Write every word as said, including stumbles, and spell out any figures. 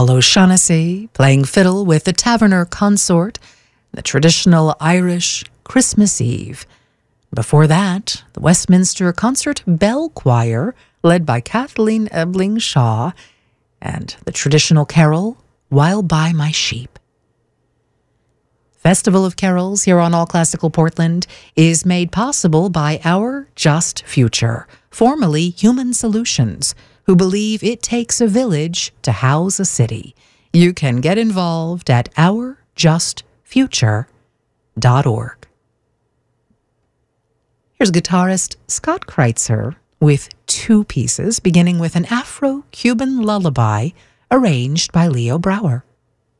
Paul O'Shaughnessy playing fiddle with the Taverner Consort, the traditional Irish Christmas Eve. Before that, the Westminster Concert Bell Choir, led by Kathleen Ebling Shaw, and the traditional carol, While By My Sheep. Festival of Carols here on All Classical Portland is made possible by Our Just Future, formerly Human Solutions, who believe it takes a village to house a city. You can get involved at our just future dot org. Here's guitarist Scott Kreitzer with two pieces, beginning with an Afro-Cuban lullaby arranged by Leo Brouwer.